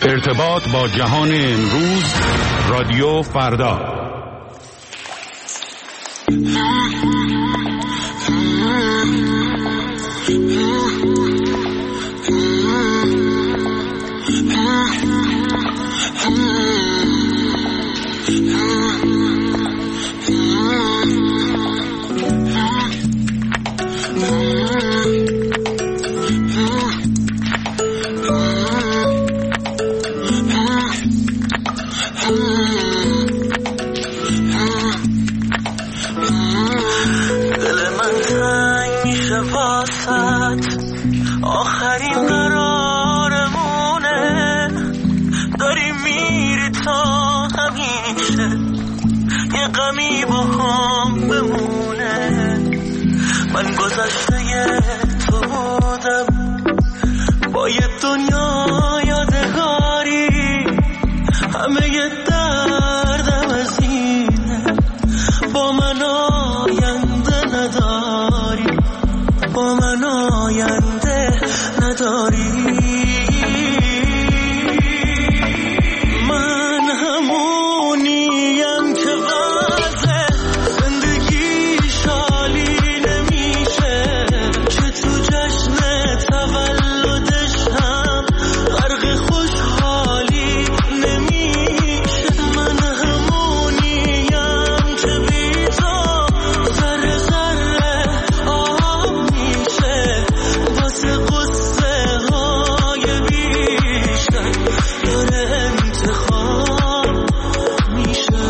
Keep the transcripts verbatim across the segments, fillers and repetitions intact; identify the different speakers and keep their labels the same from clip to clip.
Speaker 1: ارتباط با جهان امروز، رادیو فردا.
Speaker 2: آخرین قرارمونه، داری میری تا همیشه یه غمی با هم بمونه. من گذشته تو بودم با یه دنیا یادگاری، همه یه دردم از اینه با من آینده نداری، با من آینده نداری. من همونیم که وضع زندگی شالی نمیشه، که تو جشن تولدش هم غرق خوشحالی نمیشه. من همونیم که بی تو ذره ذره آب میشه، واسه قصه های بیشتر داره انتخاب میشه.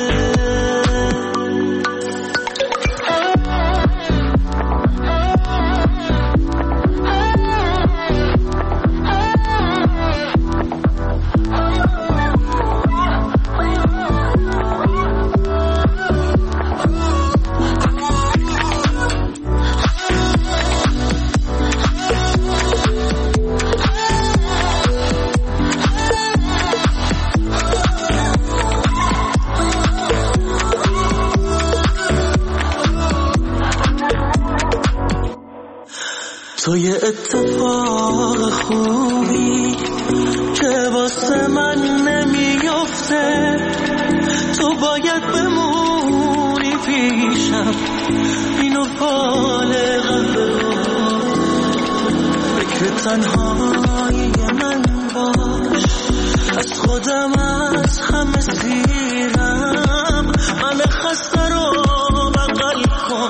Speaker 2: تو یه اتفاق خوبی که واسه من نمیفته، تو باید بمونی پیشم، اینو بالغم فکر تنهایی من باش. از خودم از همه سیرم، من خسته رو بغل کن،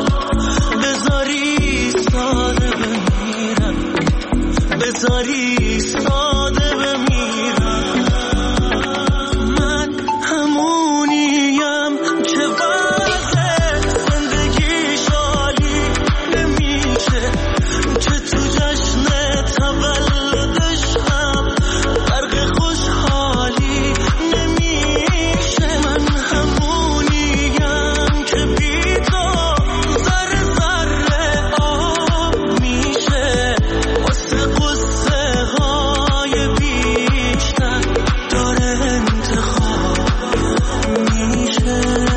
Speaker 2: بذاری ساده بمیرم، بذاری ساده بمیرم. من همونیم که وضع زندگی شالی نمیشه، که تو جشن تولدش هم غرق خوشحالی نمیشه. من همونیم که بی تو ذره ذره آب میشه، واسه قصه های بیشتر داره انتخاب میشه.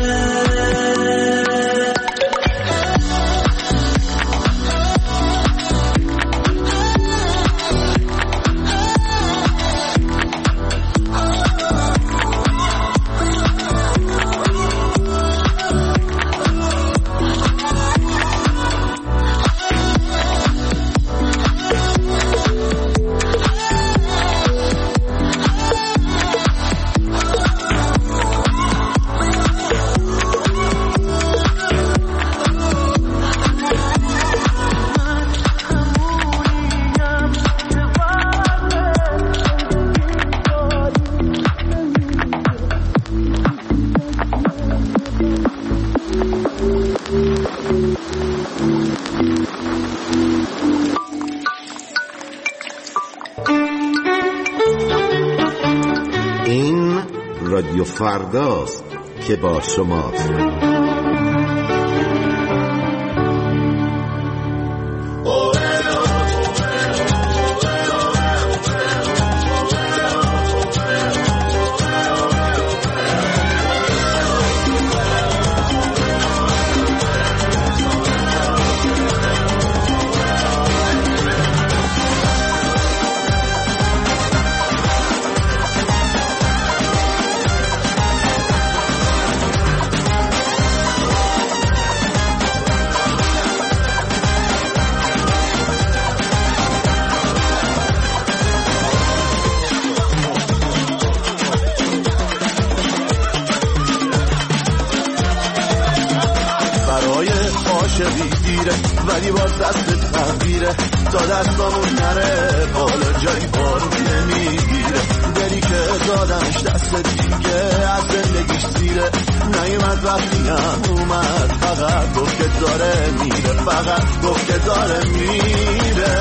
Speaker 3: این رادیو فرداست که با شماست.
Speaker 4: عاشقی دیره ولی باز دست تغییره تا دستامون نره بالا جایی بارون نمیگیره دلی که دادمش دست دیگه از زندگیش سیره نیومد وقتی هم اومد فقط گفت که داره میره فقط گفت که داره میره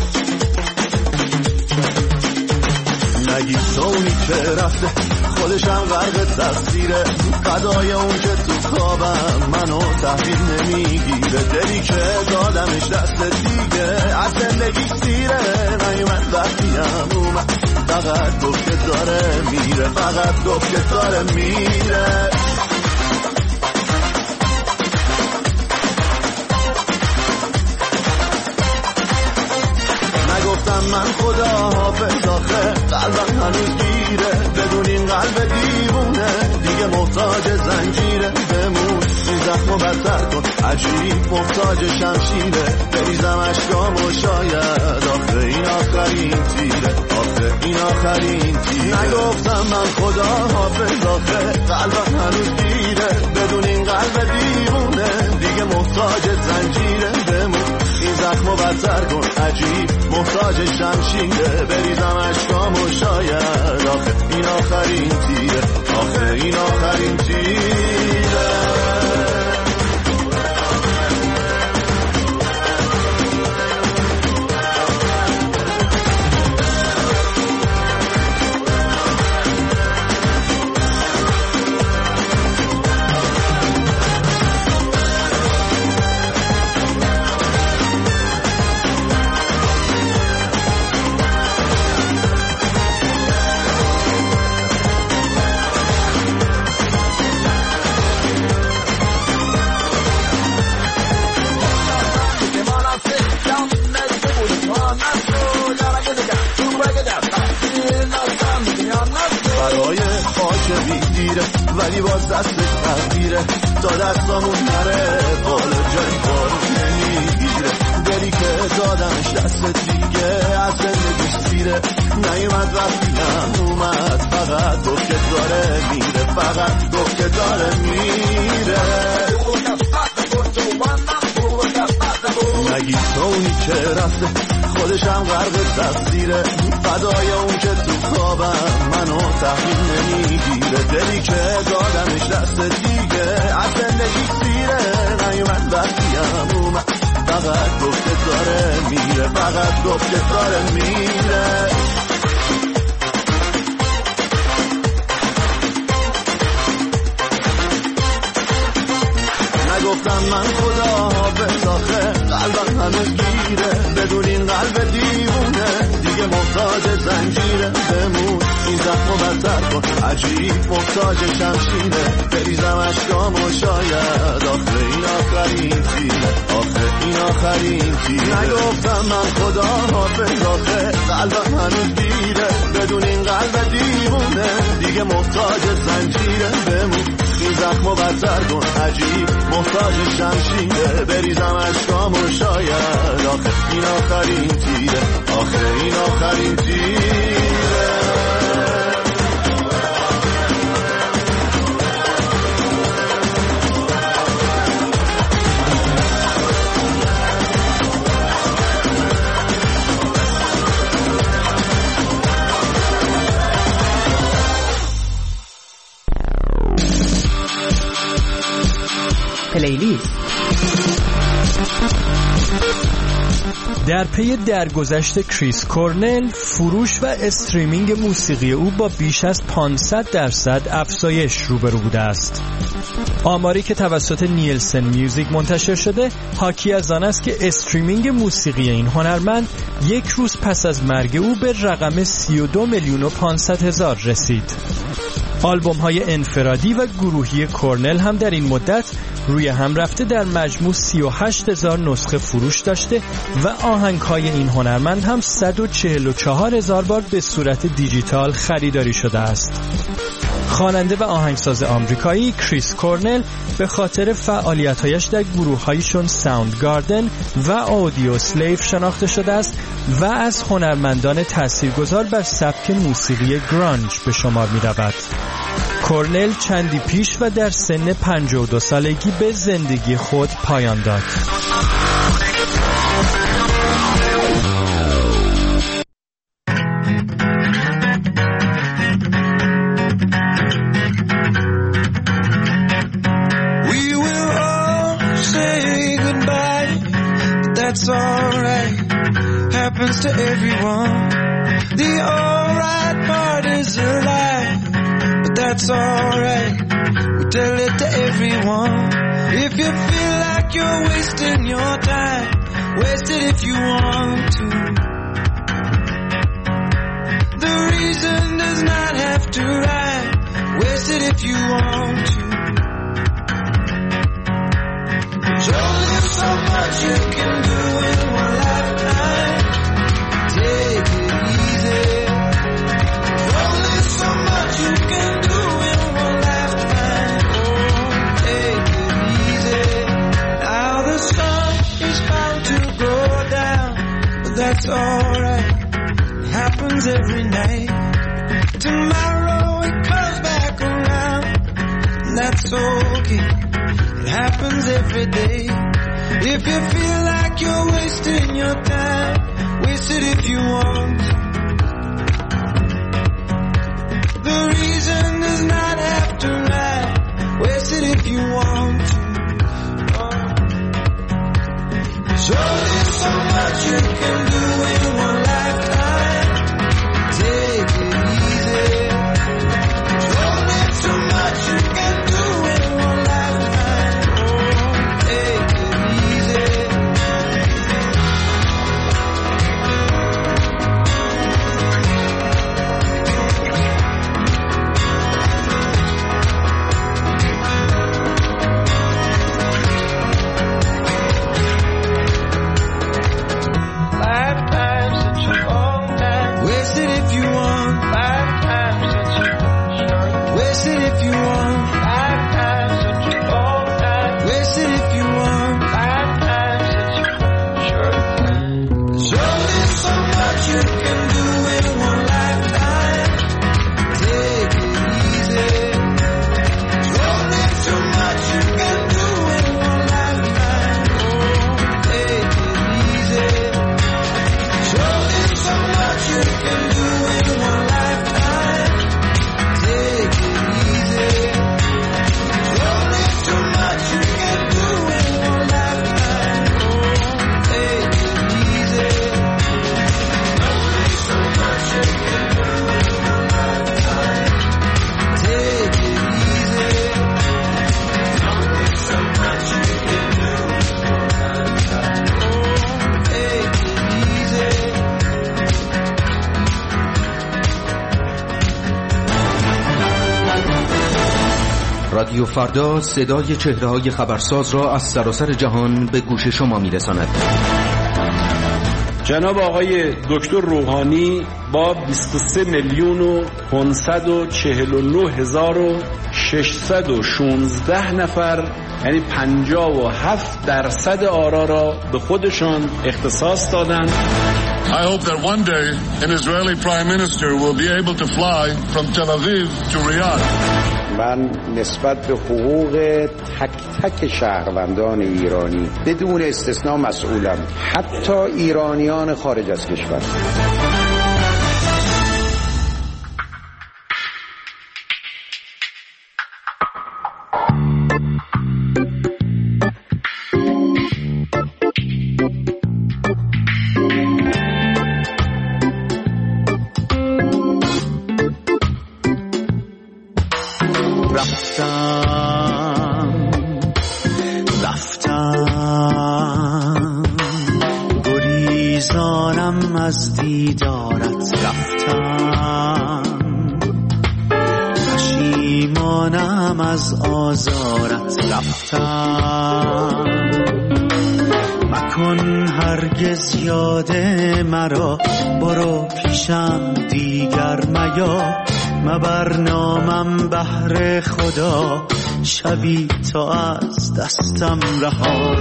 Speaker 4: نگی سونی که رفته خودشم غرق تقصیره قضای اون که تو خوابم منو تحویل نمیگیره دلی که دادمش دست دیگه از زندگی سیره نیومد وقتی هم اومد فقط گفت که داره میره فقط گفت که داره میره نگفتم من خدا حافظ آخه قلبم هنوز گیره بدون این قلب دیوونه دیگه محتاج زنجیره بمون این زخمو بدتر کن عجیب محتاج شمشیره بریزم اشکام و شاید آخه این آخرین تیره آخه این آخرین تیره نگفتم من خدا حافظ آخه قلبم هنوز گیره بدون این قلب دیوونه دیگه محتاج زنجیره بمون این زخمو بدتر کن عجیب محتاج شمشیره بریزم اشکام و شاید آخه این آخرین تیره آخه این آخرین تیره ولی باز دست تغییره تا دستامون نره بالا جایی بارون نمیگیره دلی که دادمش دست دیگه از زندگیش سیره نیومد وقتی هم اومد فقط گفت که داره میره فقط گفت که داره میره نگی سونی که رفته خودشم غرق تقصیره فدای اون که تو خوابم منو تحویل نمیگیره دلی که دادمش دست دیگه از زندگی سیره نیومد وقتی هم اومد فقط گفت که داره میره فقط گفت که داره میره نگفتم من خدا حافظ آخه قلبم هنوز گیره بدون این قلب دیوونه دیگه محتاج زنجیره بمون این زخمو بدتر کن عجیب محتاج شمشیره بریزم اشکام و شاید آخه این آخرین تیره آخه این آخرین تیره نگفتم من خدا حافظ آخه قلبم هنوز گیره بدون این قلب دیوونه دیگه محتاج زنجیره بمون این زخمو بدتر کن عجیب محتاج شمشیره بریزم اشکام و شاید آخه این آخرین تیره آخه این آخرین تیره
Speaker 5: پلیلیست. در پی درگذشت کریس کورنل، فروش و استریمینگ موسیقی او با بیش از پانصد درصد افزایش روبرو بوده است. آماری که توسط نیلسن میوزیک منتشر شده حاکی از آن است که استریمینگ موسیقی این هنرمند یک روز پس از مرگ او به رقم سی و دو میلیون و پانصد هزار رسید. آلبوم های انفرادی و گروهی کورنل هم در این مدت روی هم رفته در مجموع سی و هشت هزار نسخه فروش داشته و آهنگ های این هنرمند هم صد و چهل و چهار هزار بار به صورت دیجیتال خریداری شده است. خواننده و آهنگساز آمریکایی کریس کورنل به خاطر فعالیت‌هایش در گروه‌هایشون ساوندگاردن و اودیو اسلیو شناخته شده است و از هنرمندان تاثیرگذار بر سبک موسیقی گرانج به شمار می‌رود. کورنل چندی پیش و در سن پنجاه و دو سالگی به زندگی خود پایان داد.
Speaker 2: That's alright, happens to everyone. The alright part is a lie, but that's alright, we tell it to everyone. If you feel like you're wasting your time, waste it if you want to. The reason does not have to rhyme, waste it if you want to. There's only so much you can do in one lifetime. Take it easy. There's only so much you can do in one lifetime. Oh, take it easy. Now the sun is bound to go down, but that's alright. It happens every night. Tomorrow it comes back around, and that's okay. It happens every day. If you feel like you're wasting your time, waste it if you want. The reason does not have to lie, waste it if you want to. Oh. There's only so much you can do in one lifetime. Take it easy. There's only so much you can do in one lifetime. Take it easy. Lifetime's such a long time. Waste it if you want. Lifetime's such a short. Waste it if you want. Lifetime's such a long time. Waste it if you want. Lifetime's such a short. There's only so much you can do in one lifetime. Take it easy. There's only so much you can do in one lifetime. Oh, take it easy. There's only so much you can do in one lifetime. Take it easy. There's only so much you can do in one lifetime. Oh, take it easy. Only so much you can do in one lifetime. Take it easy. Only so much you can do in one lifetime. Oh, take it easy.
Speaker 6: رادیو فردا صدای چهره‌های خبرساز را از سراسر جهان به گوش شما می‌رساند.
Speaker 1: جناب آقای دکتر روحانی با بیست و سه میلیون و پانصد و چهل و نه هزار و ششصد و شانزده نفر، یعنی پنجاه و هفت درصد آرا را به خودشان اختصاص دادند.
Speaker 7: I hope that one day an Israeli prime minister will be able to fly from Tel Aviv to Riyadh.
Speaker 8: من نسبت به حقوق تک تک شهروندان ایرانی بدون استثنا مسئولم، حتی ایرانیان خارج از کشور.
Speaker 2: از دیدارت رفتم، پشیمانم از آزارت رفتم. مکن هرگز یاد مرا، برو پیشم دیگر میا،
Speaker 4: مبرنامم بهر خدا، شبی تا از دستم رها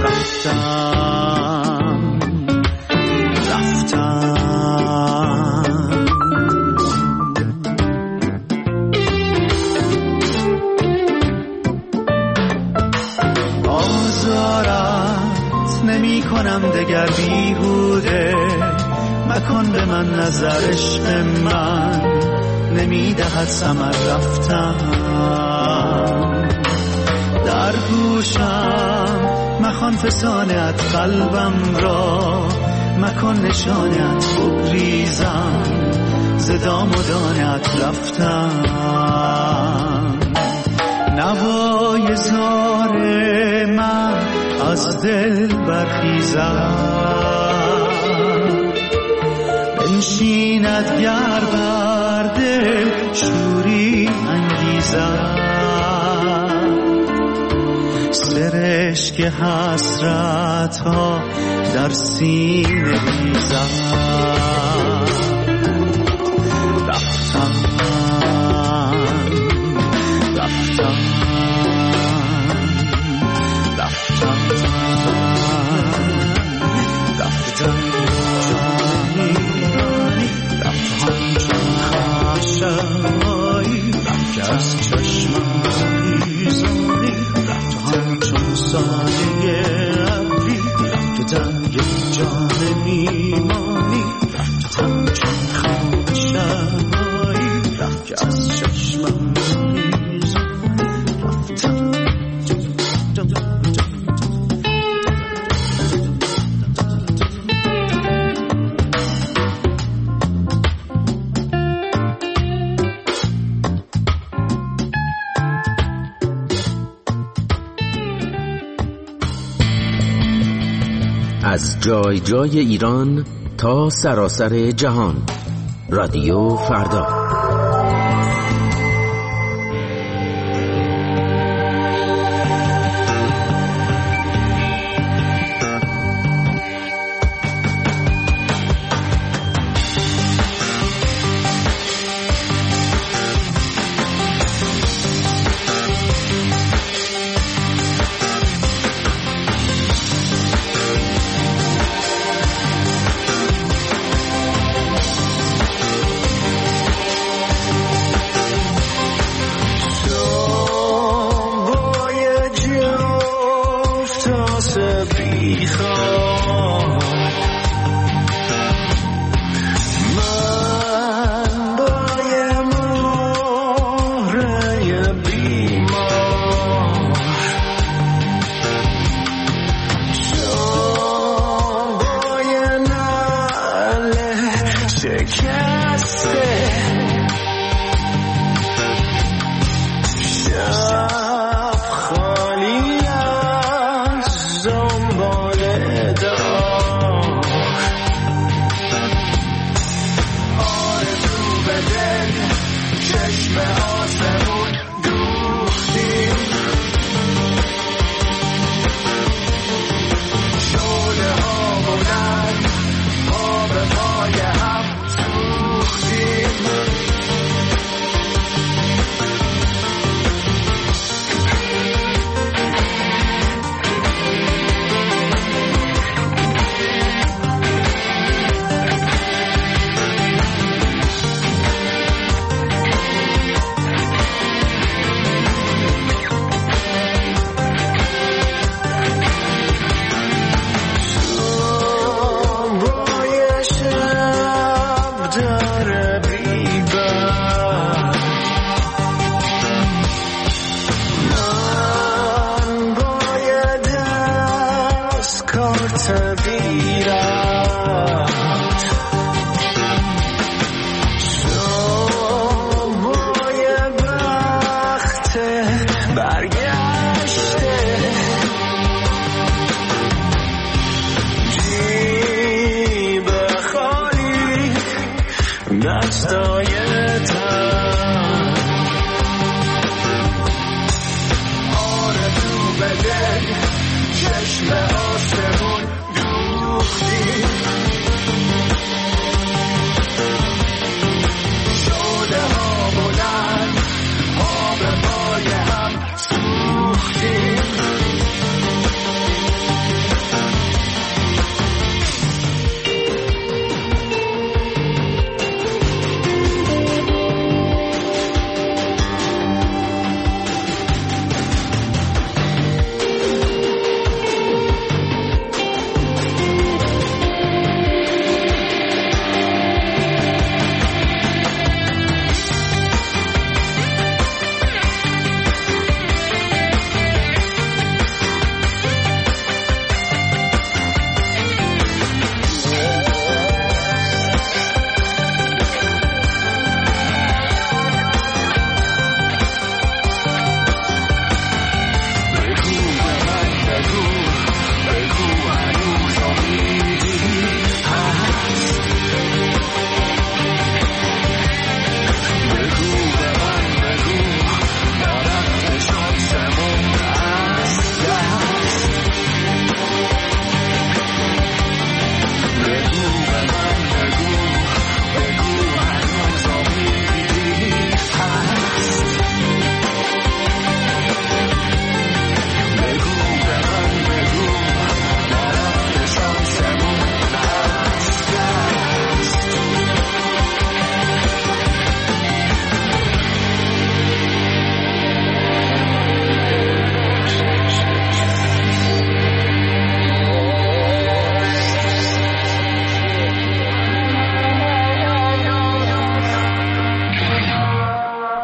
Speaker 4: رفتم رفتم آزارت نمی کنم دگر بیهوده، مکن به من نظر عشق من نمی دهد ثمر رفتم. در گوشم مخوان فسانت قلبم را، مکن نشانت بگریزم ز دام و دانت رفتم. نوای زار من از دل برخیزد، بنشیند گر بر دل شوری انگیزد. سرشک حسرت ها در سینه ریزد. رفتم رفتم رفتم رفتم رفتم چون خشمایی که از چشمم میزانی، رفتم چون سایه ابری تو در یک جان میمانی. رفتم چون خشمایی که از چشمم میزانی، رفتم
Speaker 3: از جای جای ایران تا سراسر جهان، رادیو فردا.
Speaker 4: شعله ها بلند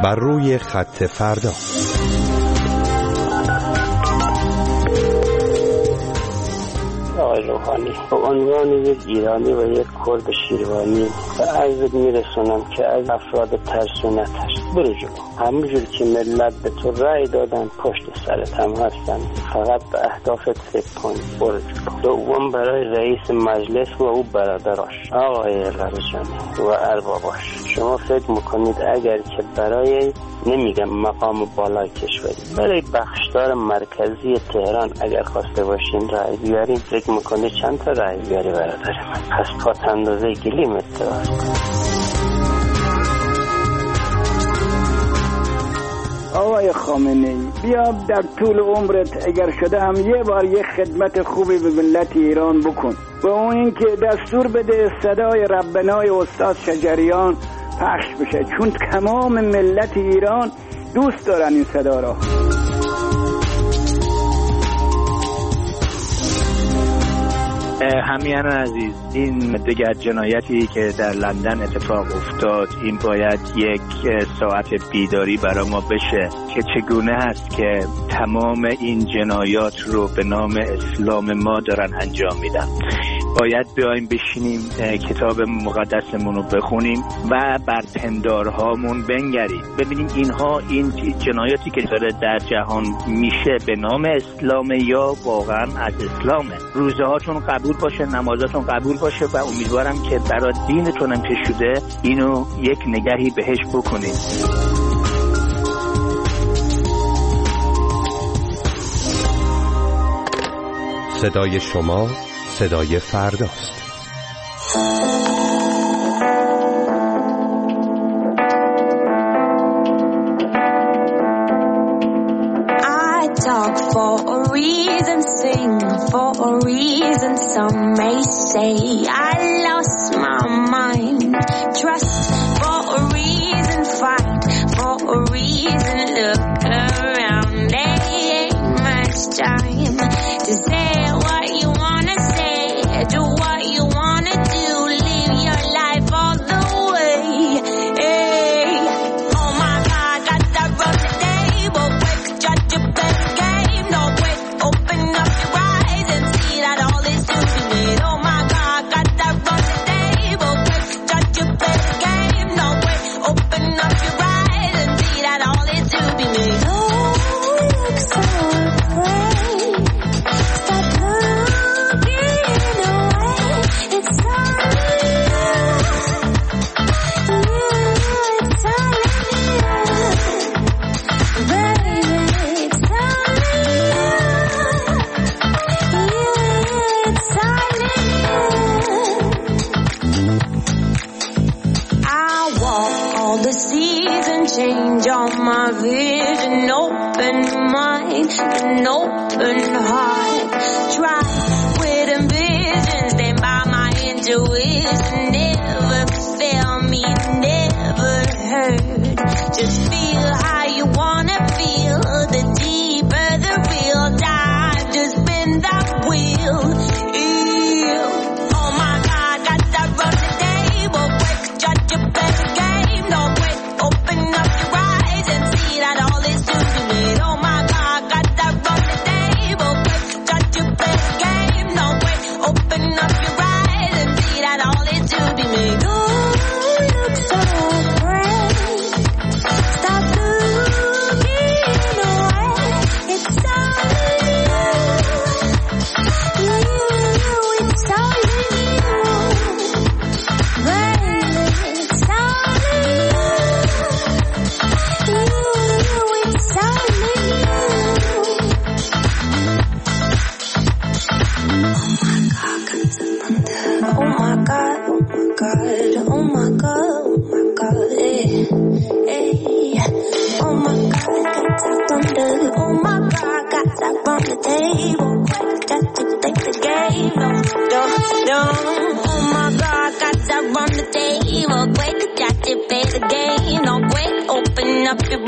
Speaker 9: بر روی خط فردا.
Speaker 10: آقای روحانی، به عنوان یک ایرانی و یک کرد شیروانی به عرضت میرسونم که از افراد ترسو نترس، برو جلو. همونجور که ملت به تو رأی دادن پشت سرت هم هستن، فقط به اهدافت فکر کن، برو جلو. دوم برای رئیس مجلس و او برادراش آقای لرزجانی و ارباباش، شما فکر میکنید اگر که برای نمیگم مقام بالای کشوری، برای بخشدار مرکزی تهران اگر خواسته باشین رأی بیارین، فکر میکنید چند تا رأی بیاری برادر من؟ پس تا اندازه گلیم اتوار
Speaker 11: آقای خامنه‌ای، بیا در طول عمرت اگر شده هم یه بار یه خدمت خوبی به ملت ایران بکن، و اون این که دستور بده صدای ربنای استاد شجریان پخش بشه، چون تمام ملت ایران دوست دارن این صدا را.
Speaker 12: همیهن عزیز، این دیگر جنایتی که در لندن اتفاق افتاد، این باید یک ساعت بیداری برای ما بشه که چگونه هست که تمام این جنایات رو به نام اسلام ما دارن انجام میدن. باید بیایم بشینیم کتاب مقدسمون رو بخونیم و بر پندارهامون بنگریم، ببینیم اینها این جنایاتی که داره در جهان میشه به نام اسلام یا واقعا از اسلامه. روزه هاتون قبول باشه، نمازاتون قبول باشه و امیدوارم که برای دینتون هم که شده اینو یک نگاهی بهش بکنید.
Speaker 9: صدای شما صدای فرداست.
Speaker 13: I talk for a reason, sing for a reason. Some may say I lost my mind. Trust for a reason, fight for a reason. Look around, there ain't much time to say what you wanna say, do what you wanna do, live your life all the way. Hey, oh my God, got that run the table, quick, judge to play the game, no quick, open up your eyes and see that all is to be made. Oh my God, got that run the table, quick, judge to play the game, no quick, open up your eyes and see that all is to be made. Oh, look so afraid. Stop looking away. It's all you. You, it's all you. Baby, it's all you. You, it's all you. I walk all the seas and change all my vision. Open mind and open heart. Try with ambition, stand by my intuition. Never fail me, never hurt. Just feel how you wanna feel. The deeper the real dive, just spin that wheel. Ew. Oh my God, got that run the table, quick, judge to play the game, no quick, open up your eyes and see that all is to be made. Oh my God, got that run the table, quick, judge to play the game, no quick, open up your eyes and see that all is to be made. Oh, look so afraid. Stop looking away. It's all you. You, it's all you. Baby, it's all you. You, it's all you. Oh my God, oh my God, oh my God, oh my God, eh, eh. Oh my God, got that thunder. Oh my God, got that from the table. Got to take the game, no, no, no. Oh my God, got that from the table. Quick, got to play the game, no quick. Open up your